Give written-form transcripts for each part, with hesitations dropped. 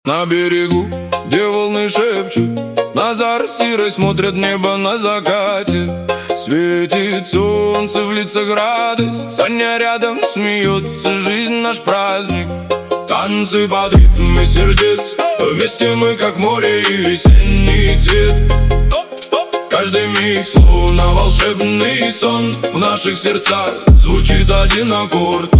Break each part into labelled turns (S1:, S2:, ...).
S1: На берегу, где волны шепчут, Назар сирой смотрят небо на закате. Светит солнце, в лицах радость, Саня рядом смеется, жизнь наш праздник. Танцы под ритмы сердец, вместе мы как море и весенний цвет. Каждый миг словно волшебный сон, в наших сердцах звучит один аккорд.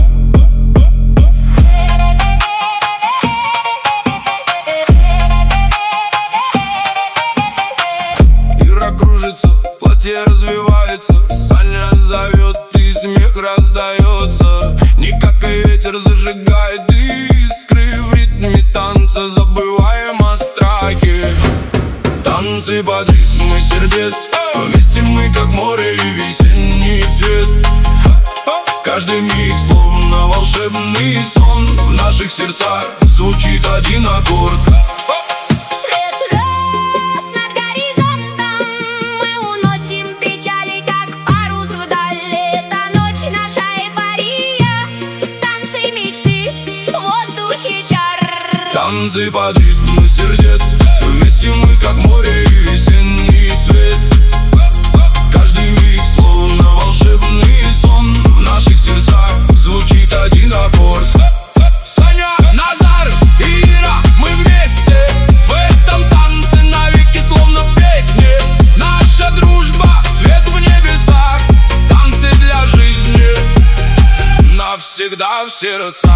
S1: Кружится, платье развивается, Саня зовет, и смех раздается. Никакой ветер зажигает искры, в ритме танца забываем о страхе. Танцы под ритмы сердец, вместе мы как море и весенний цвет. Каждый миг словно волшебный сон, в наших сердцах звучит один аккорд. Танцы под ритмы сердец, вместе мы как море и весенний цвет. Каждый миг словно волшебный сон, в наших сердцах звучит один аккорд. Саня, Назар и Ира, мы вместе в этом танце навеки, словно в песне. Наша дружба, свет в небесах, танцы для жизни навсегда в сердцах.